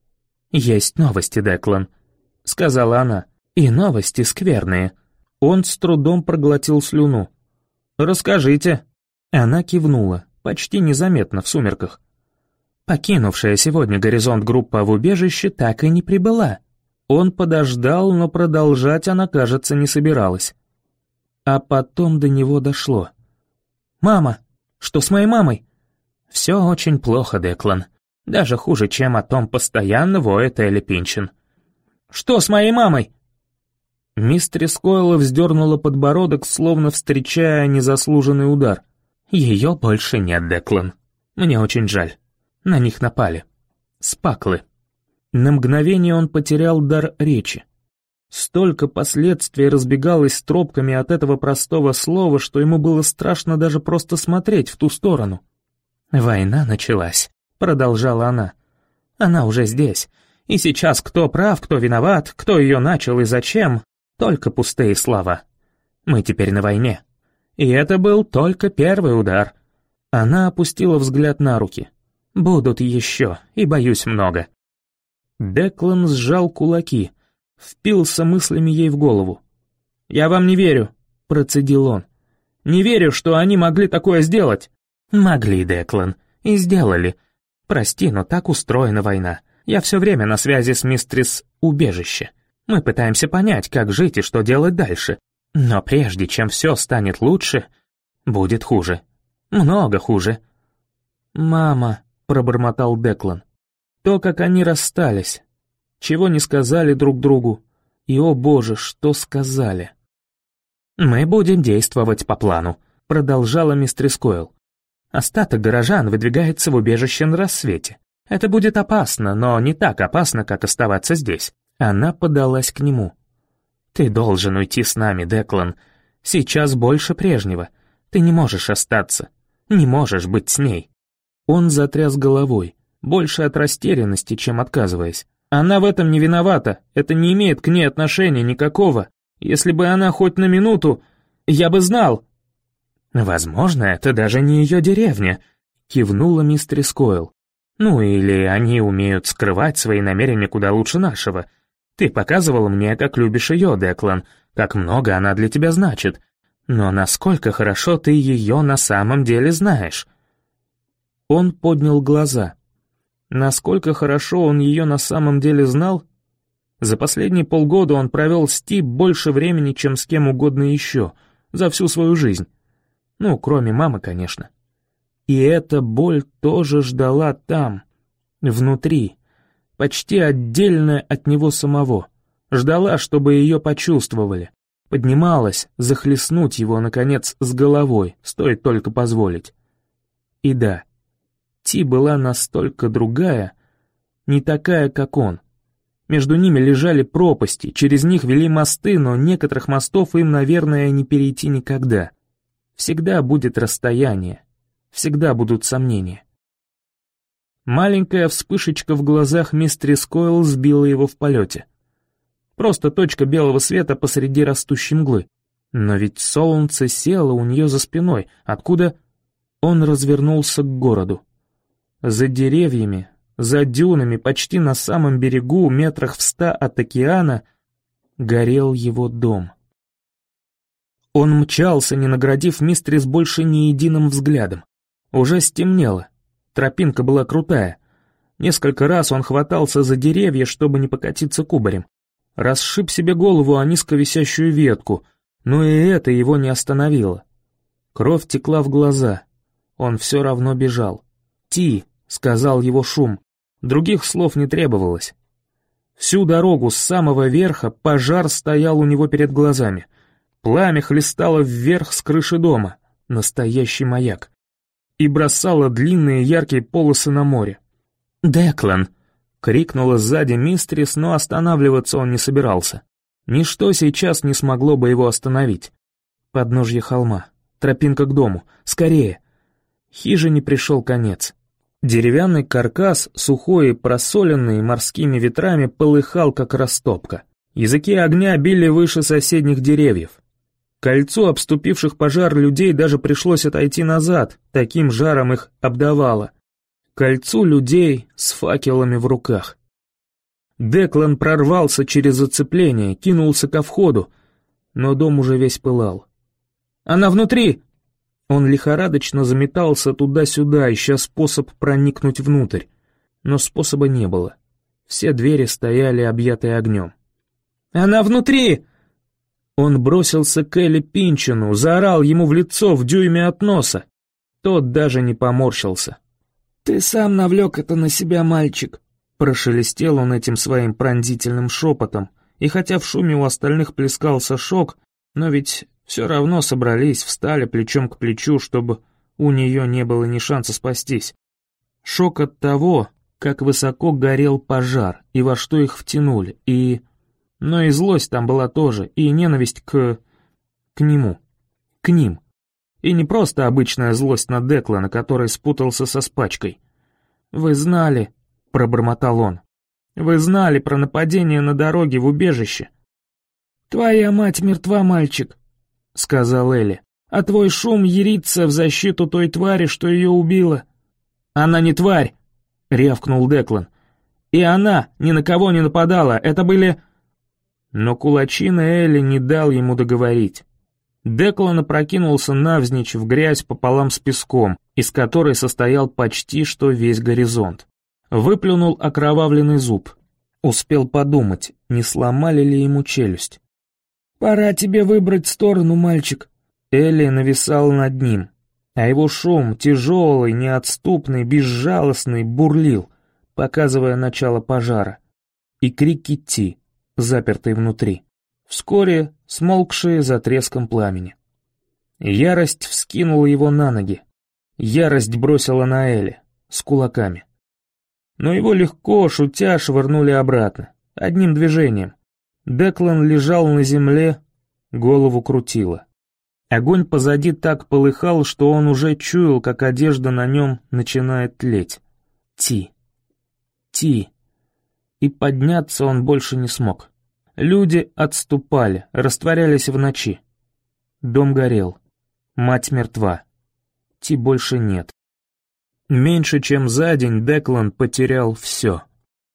«Есть новости, Деклан», — сказала она, — «и новости скверные». Он с трудом проглотил слюну. «Расскажите». Она кивнула, почти незаметно в сумерках. Покинувшая сегодня горизонт группа в убежище так и не прибыла. Он подождал, но продолжать она, кажется, не собиралась. А потом до него дошло. «Мама! Что с моей мамой?» «Все очень плохо, Деклан. Даже хуже, чем о том постоянно воет Элли Пинчин». «Что с моей мамой?» Мистерис Койл вздернула подбородок, словно встречая незаслуженный удар. «Ее больше нет, Деклан. Мне очень жаль. На них напали. Спаклы». На мгновение он потерял дар речи. Столько последствий разбегалось тропками от этого простого слова, что ему было страшно даже просто смотреть в ту сторону. «Война началась», — продолжала она. «Она уже здесь. И сейчас кто прав, кто виноват, кто ее начал и зачем, только пустые слова. Мы теперь на войне. И это был только первый удар». Она опустила взгляд на руки. «Будут еще, и боюсь много». Деклан сжал кулаки, впился мыслями ей в голову. «Я вам не верю», — процедил он. «Не верю, что они могли такое сделать». «Могли, Деклан, и сделали. Прости, но так устроена война. Я все время на связи с мистерис Убежище. Мы пытаемся понять, как жить и что делать дальше. Но прежде чем все станет лучше, будет хуже. Много хуже». «Мама», — пробормотал Деклан. То, как они расстались, чего не сказали друг другу, и, о боже, что сказали. «Мы будем действовать по плану», — продолжала мистерис Койл. «Остаток горожан выдвигается в убежище на рассвете. Это будет опасно, но не так опасно, как оставаться здесь». Она подалась к нему. «Ты должен уйти с нами, Деклан. Сейчас больше прежнего. Ты не можешь остаться. Не можешь быть с ней». Он затряс головой, больше от растерянности, чем отказываясь. «Она в этом не виновата, это не имеет к ней отношения никакого. Если бы она хоть на минуту, я бы знал». «Возможно, это даже не ее деревня», — кивнула мистерис Койл. «Ну или они умеют скрывать свои намерения куда лучше нашего. Ты показывал мне, как любишь ее, Деклан, как много она для тебя значит. Но насколько хорошо ты ее на самом деле знаешь?» Он поднял глаза. Насколько хорошо он ее на самом деле знал? За последние полгода он провел с Ти больше времени, чем с кем угодно еще, за всю свою жизнь. Ну, кроме мамы, конечно. И эта боль тоже ждала там, внутри, почти отдельная от него самого. Ждала, чтобы ее почувствовали. Поднималась, захлестнуть его, наконец, с головой, стоит только позволить. И да, Ти была настолько другая, не такая, как он. Между ними лежали пропасти, через них вели мосты, но некоторых мостов им, наверное, не перейти никогда. Всегда будет расстояние, всегда будут сомнения. Маленькая вспышечка в глазах мистерис Койл сбила его в полете. Просто точка белого света посреди растущей мглы. Но ведь солнце село у нее за спиной, откуда... Он развернулся к городу. За деревьями, за дюнами, почти на самом берегу, метрах в 100 от океана, горел его дом. Он мчался, не наградив мистерис больше ни единым взглядом. Уже стемнело. Тропинка была крутая. Несколько раз он хватался за деревья, чтобы не покатиться кубарем. Расшиб себе голову о низко висящую ветку, но и это его не остановило. Кровь текла в глаза. Он все равно бежал. «Ти», — сказал его шум. Других слов не требовалось. Всю дорогу с самого верха пожар стоял у него перед глазами. Пламя хлестало вверх с крыши дома, настоящий маяк, и бросало длинные яркие полосы на море. «Деклан!» — крикнула сзади мистерис, но останавливаться он не собирался. Ничто сейчас не смогло бы его остановить. Подножье холма, тропинка к дому, скорее! Хижине пришел конец. Деревянный каркас, сухой и просоленный морскими ветрами, полыхал, как растопка. Языки огня били выше соседних деревьев. Кольцу обступивших пожар людей даже пришлось отойти назад, таким жаром их обдавало. Кольцу людей с факелами в руках. Деклан прорвался через зацепление, кинулся ко входу, но дом уже весь пылал. «Она внутри!» Он лихорадочно заметался туда-сюда, ища способ проникнуть внутрь. Но способа не было. Все двери стояли, объятые огнем. «Она внутри!» Он бросился к Элли Пинчину, заорал ему в лицо в дюйме от носа. Тот даже не поморщился. «Ты сам навлек это на себя, мальчик!» Прошелестел он этим своим пронзительным шепотом, и хотя в шуме у остальных плескался шок, но ведь все равно собрались, встали плечом к плечу, чтобы у нее не было ни шанса спастись. Шок от того, как высоко горел пожар, и во что их втянули, Но и злость там была тоже, и ненависть к нему, к ним. И не просто обычная злость на Деклана, который спутался со спачкой. «Вы знали», — пробормотал он, — «вы знали про нападение на дороге в убежище». «Твоя мать мертва, мальчик», — сказал Элли, «а твой шум ярится в защиту той твари, что ее убила». «Она не тварь», — рявкнул Деклан. «И она ни на кого не нападала, это были...» Но кулачина Элли не дал ему договорить. Деклан опрокинулся навзничь в грязь пополам с песком, из которой состоял почти что весь горизонт. Выплюнул окровавленный зуб. Успел подумать, не сломали ли ему челюсть. «Пора тебе выбрать сторону, мальчик». Элли нависал над ним, а его шум, тяжелый, неотступный, безжалостный, бурлил, показывая начало пожара. И крики Ти, запертые внутри, вскоре смолкшие за треском пламени. Ярость вскинула его на ноги. Ярость бросила на Элли, с кулаками. Но его легко, шутя, швырнули обратно, одним движением. Деклан лежал на земле, голову крутило. Огонь позади так полыхал, что он уже чуял, как одежда на нем начинает тлеть. Ти. И подняться он больше не смог. Люди отступали, растворялись в ночи. Дом горел. Мать мертва. Ти больше нет. Меньше чем за день Деклан потерял все.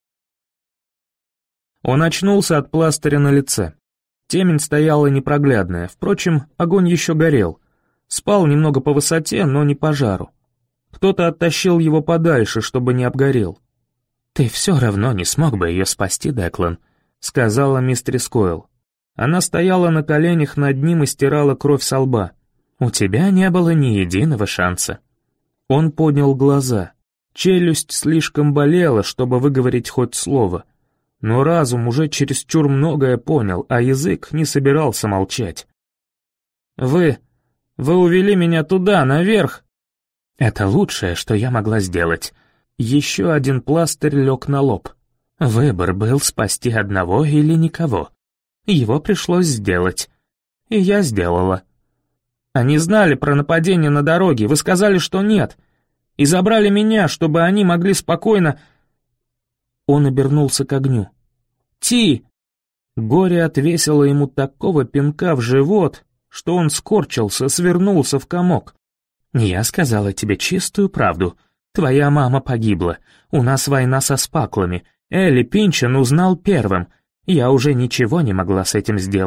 Он очнулся от пластыря на лице. Темень стояла непроглядная, впрочем, огонь еще горел. Спал немного по высоте, но не по жару. Кто-то оттащил его подальше, чтобы не обгорел. «Ты все равно не смог бы ее спасти, Деклан», — сказала мистерис Койл. Она стояла на коленях над ним и стирала кровь со лба. «У тебя не было ни единого шанса». Он поднял глаза. Челюсть слишком болела, чтобы выговорить хоть слово. Но разум уже чересчур многое понял, а язык не собирался молчать. «Вы увели меня туда, наверх!» «Это лучшее, что я могла сделать». Еще один пластырь лег на лоб. Выбор был спасти одного или никого. Его пришлось сделать. И я сделала. Они знали про нападение на дороге, вы сказали, что нет. И забрали меня, чтобы они могли спокойно... Он обернулся к огню. «Ти!» Горе отвесило ему такого пинка в живот, что он скорчился, свернулся в комок. «Я сказала тебе чистую правду. Твоя мама погибла. У нас война со спаклами. Элли Пинчин узнал первым. Я уже ничего не могла с этим сделать.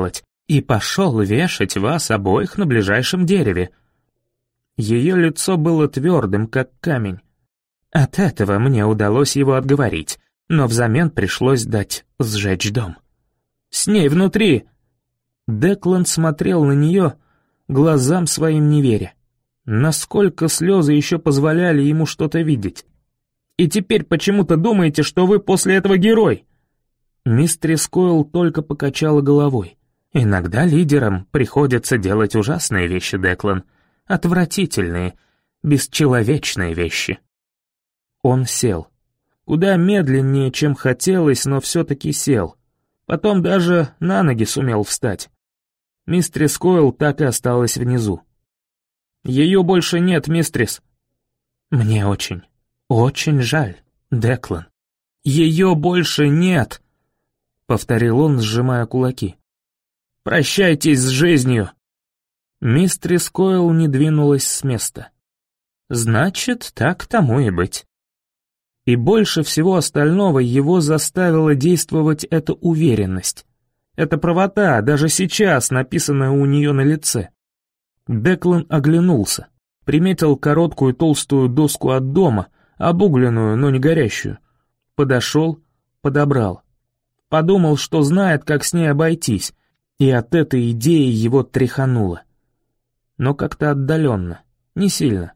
и пошел вешать вас обоих на ближайшем дереве». Ее лицо было твердым, как камень. От этого мне удалось его отговорить, но взамен пришлось дать сжечь дом. «С ней внутри!» Деклан смотрел на нее, глазам своим не веря. Насколько слезы еще позволяли ему что-то видеть. «И теперь почему-то думаете, что вы после этого герой?» Мистерис Койл только покачала головой. «Иногда лидерам приходится делать ужасные вещи, Деклан. Отвратительные, бесчеловечные вещи». Он сел. Куда медленнее, чем хотелось, но все-таки сел. Потом даже на ноги сумел встать. Мистерис Койл так и осталась внизу. «Ее больше нет, мистерис». «Мне очень, очень жаль, Деклан». «Ее больше нет», — повторил он, сжимая кулаки. «Прощайтесь с жизнью». Мистерис Койл не двинулась с места. «Значит, так тому и быть». И больше всего остального его заставила действовать эта уверенность. Эта правота, даже сейчас написанная у нее на лице. Деклан оглянулся, приметил короткую толстую доску от дома, обугленную, но не горящую. Подошел, подобрал. Подумал, что знает, как с ней обойтись, и от этой идеи его тряхануло. Но как-то отдаленно, не сильно.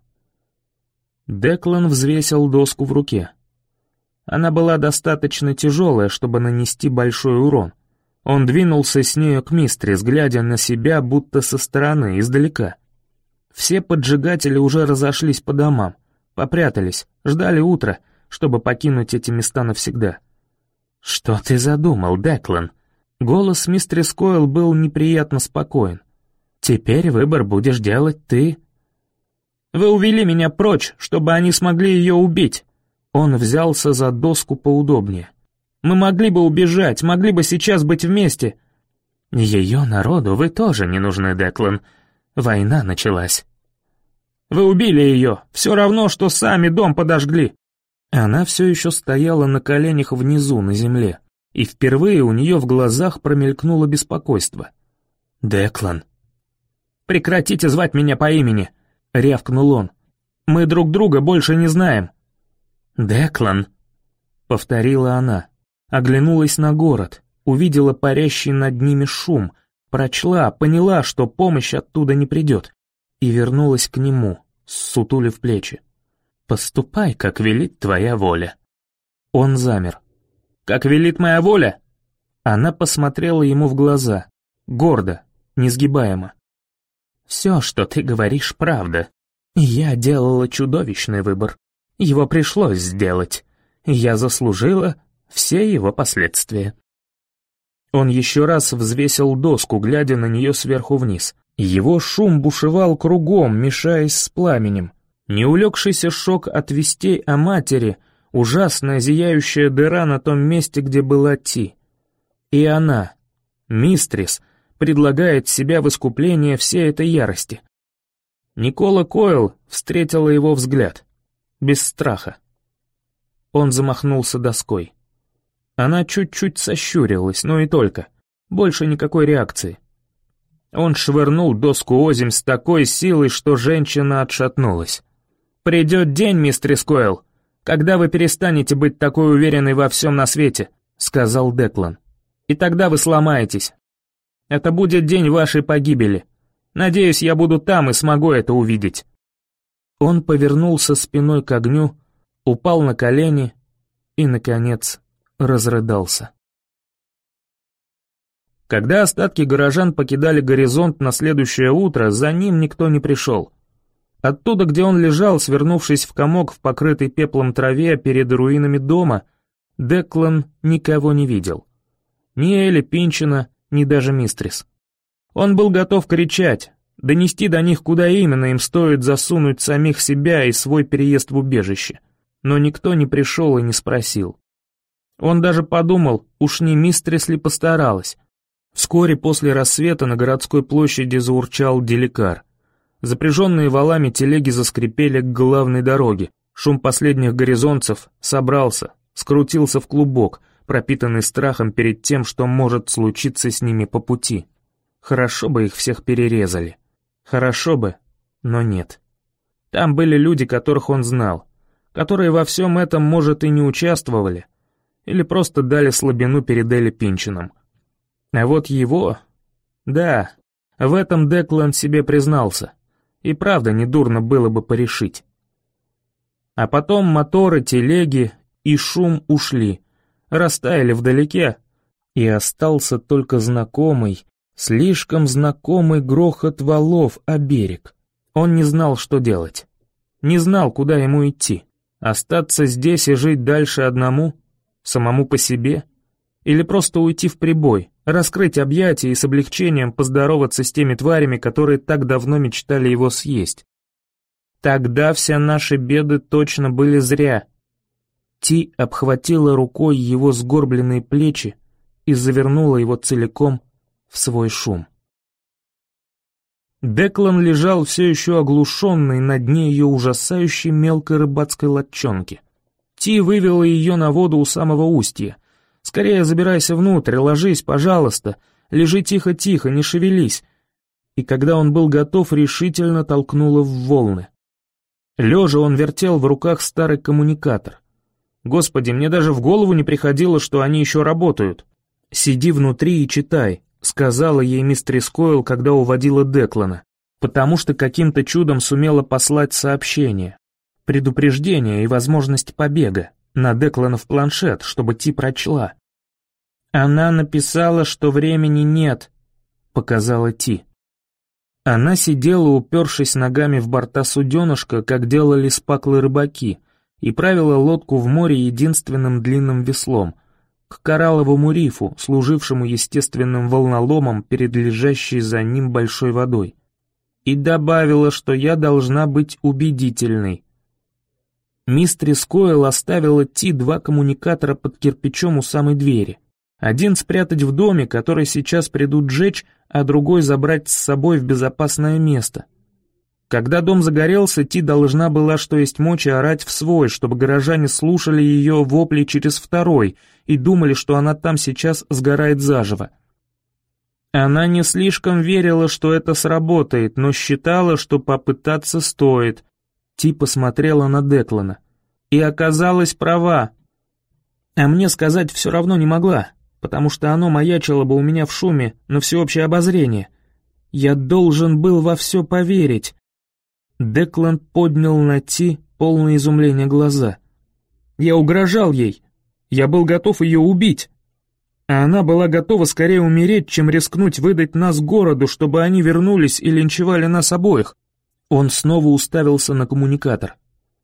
Деклан взвесил доску в руке. Она была достаточно тяжелая, чтобы нанести большой урон. Он двинулся с нею к мистерис, глядя на себя, будто со стороны, издалека. Все поджигатели уже разошлись по домам, попрятались, ждали утра, чтобы покинуть эти места навсегда. «Что ты задумал, Деклан?» Голос мистерис Койл был неприятно спокоен. «Теперь выбор будешь делать ты». «Вы увели меня прочь, чтобы они смогли ее убить». Он взялся за доску поудобнее. «Мы могли бы убежать, могли бы сейчас быть вместе». «Ее народу вы тоже не нужны, Деклан. Война началась». «Вы убили ее, все равно, что сами дом подожгли». Она все еще стояла на коленях внизу, на земле, и впервые у нее в глазах промелькнуло беспокойство. «Деклан». «Прекратите звать меня по имени», — рявкнул он. «Мы друг друга больше не знаем». «Деклан», — повторила она, оглянулась на город, увидела парящий над ними шум, прочла, поняла, что помощь оттуда не придет, и вернулась к нему, ссутулив плечи. «Поступай, как велит твоя воля». Он замер. «Как велит моя воля?» Она посмотрела ему в глаза, гордо, несгибаемо. «Все, что ты говоришь, правда. Я делала чудовищный выбор. Его пришлось сделать. Я заслужила все его последствия». Он еще раз взвесил доску, глядя на нее сверху вниз. Его шум бушевал кругом, мешаясь с пламенем. Неулегшийся шок от вестей о матери, ужасная зияющая дыра на том месте, где была Ти. И она, мистерис, предлагает себя в искупление всей этой ярости. Никола Койл встретила его взгляд. Без страха. Он замахнулся доской. Она чуть-чуть сощурилась, но и только. Больше никакой реакции. Он швырнул доску озимь с такой силой, что женщина отшатнулась. «Придет день, мистерис Койл, когда вы перестанете быть такой уверенной во всем на свете», — сказал Деклан. «И тогда вы сломаетесь. Это будет день вашей погибели. Надеюсь, я буду там и смогу это увидеть». Он повернулся спиной к огню, упал на колени и, наконец, разрыдался. Когда остатки горожан покидали горизонт на следующее утро, за ним никто не пришел. Оттуда, где он лежал, свернувшись в комок в покрытой пеплом траве перед руинами дома, Деклан никого не видел. Ни Элли Пинчина, ни даже мистерис. Он был готов кричать, донести до них, куда именно им стоит засунуть самих себя и свой переезд в убежище. Но никто не пришел и не спросил. Он даже подумал, уж не мистерис ли постаралась. Вскоре после рассвета на городской площади заурчал деликар. Запряженные валами телеги заскрипели к главной дороге. Шум последних горизонтцев собрался, скрутился в клубок, пропитанный страхом перед тем, что может случиться с ними по пути. Хорошо бы их всех перерезали. Хорошо бы, но нет. Там были люди, которых он знал, которые во всем этом, может, и не участвовали, или просто дали слабину перед Элли Пинчином. А вот его... Да, в этом Деклан себе признался. И правда, недурно было бы порешить. А потом моторы, телеги и шум ушли, растаяли вдалеке, и остался только знакомый, слишком знакомый грохот валов о берег. Он не знал, что делать. Не знал, куда ему идти. Остаться здесь и жить дальше одному, самому по себе, или просто уйти в прибой, раскрыть объятия и с облегчением поздороваться с теми тварями, которые так давно мечтали его съесть. Тогда все наши беды точно были зря. Ти обхватила рукой его сгорбленные плечи и завернула его целиком в свой шум. Деклан лежал все еще оглушенный на дне ее ужасающей мелкой рыбацкой лодчонки. Ти вывела ее на воду у самого устья. «Скорее забирайся внутрь, ложись, пожалуйста, лежи тихо-тихо, не шевелись». И когда он был готов, решительно толкнула в волны. Лежа он вертел в руках старый коммуникатор. «Господи, мне даже в голову не приходило, что они еще работают». «Сиди внутри и читай», — сказала ей мистерис Койл, когда уводила Деклана, потому что каким-то чудом сумела послать сообщение, предупреждение и возможность побега на Декланов планшет, чтобы Ти прочла. «Она написала, что времени нет», — показала Ти. Она сидела, упершись ногами в борта суденышка, как делали спаклы рыбаки, и правила лодку в море единственным длинным веслом, к коралловому рифу, служившему естественным волноломом перед лежащей за ним большой водой. И добавила, что я должна быть убедительной. Мистерис Койл оставила Ти 2 коммуникатора под кирпичом у самой двери. Один спрятать в доме, который сейчас придут сжечь, а другой забрать с собой в безопасное место. Когда дом загорелся, Ти должна была, что есть мочи, орать в свой, чтобы горожане слушали ее вопли через второй и думали, что она там сейчас сгорает заживо. Она не слишком верила, что это сработает, но считала, что попытаться стоит. Ти посмотрела на Деклана. И оказалась права. А мне сказать все равно не могла, потому что оно маячило бы у меня в шуме на всеобщее обозрение. Я должен был во все поверить. Деклан поднял на Ти полное изумление глаза. Я угрожал ей. Я был готов ее убить. А она была готова скорее умереть, чем рискнуть выдать нас городу, чтобы они вернулись и линчевали нас обоих. Он снова уставился на коммуникатор.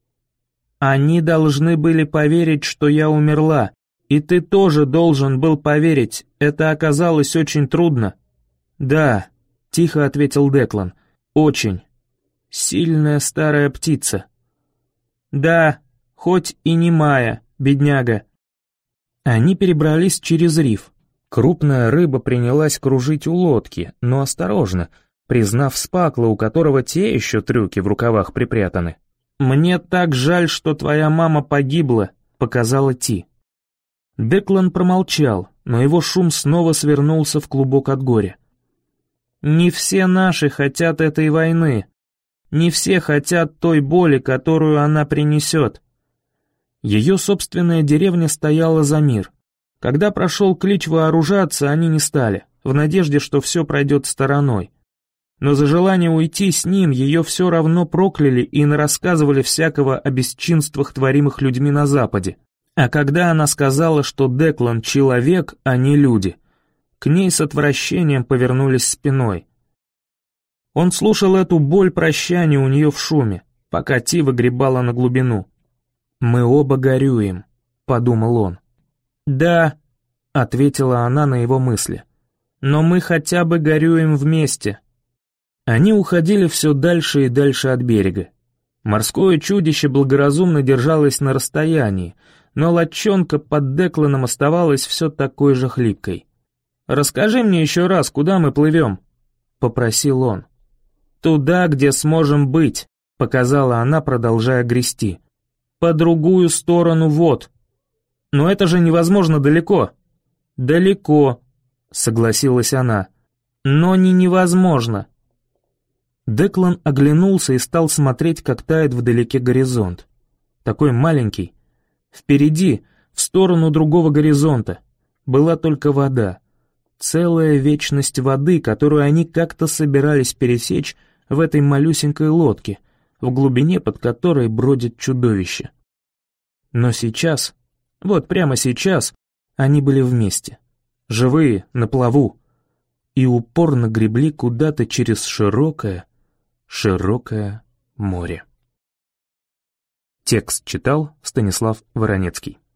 Они должны были поверить, что я умерла. И ты тоже должен был поверить. Это оказалось очень трудно. Да, тихо ответил Деклан. Очень. Сильная старая птица. Да, хоть и немая, бедняга. Они перебрались через риф. Крупная рыба принялась кружить у лодки, но осторожно, признав Спакла, у которого те еще трюки в рукавах припрятаны. «Мне так жаль, что твоя мама погибла», — показала Ти. Деклан промолчал, но его шум снова свернулся в клубок от горя. «Не все наши хотят этой войны. Не все хотят той боли, которую она принесет». Ее собственная деревня стояла за мир. Когда прошел клич вооружаться, они не стали, в надежде, что все пройдет стороной. Но за желание уйти с ним ее все равно прокляли и нарассказывали всякого о бесчинствах, творимых людьми на Западе. А когда она сказала, что Деклан — человек, а не люди, к ней с отвращением повернулись спиной. Он слушал эту боль прощания у нее в шуме, пока Ти выгребала на глубину. «Мы оба горюем», — подумал он. «Да», — ответила она на его мысли, — «но мы хотя бы горюем вместе». Они уходили все дальше и дальше от берега. Морское чудище благоразумно держалось на расстоянии, но лодчонка под Декланом оставалась все такой же хлипкой. «Расскажи мне еще раз, куда мы плывем?» — попросил он. «Туда, где сможем быть», — показала она, продолжая грести. «По другую сторону вод». «Но это же невозможно далеко». «Далеко», — согласилась она. но не невозможно. Деклан оглянулся и стал смотреть, как тает вдалеке горизонт. Такой маленький. Впереди, в сторону другого горизонта, была только вода. Целая вечность воды, которую они как-то собирались пересечь в этой малюсенькой лодке, в глубине под которой бродит чудовище. Но сейчас, вот прямо сейчас, они были вместе, живые, на плаву, и упорно гребли куда-то через широкое море. Текст читал Станислав Воронецкий.